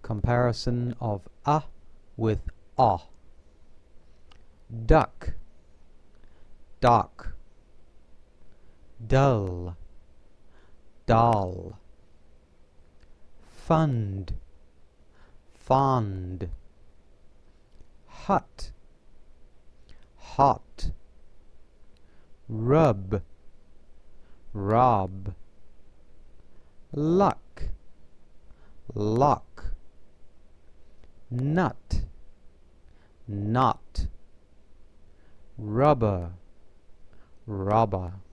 Comparison of a with a. Duck, dock. Dull, dull. Fund, fond. Hut, hot. Rub, rob. Luck, luck. Nut, knot. Rubber, rubber.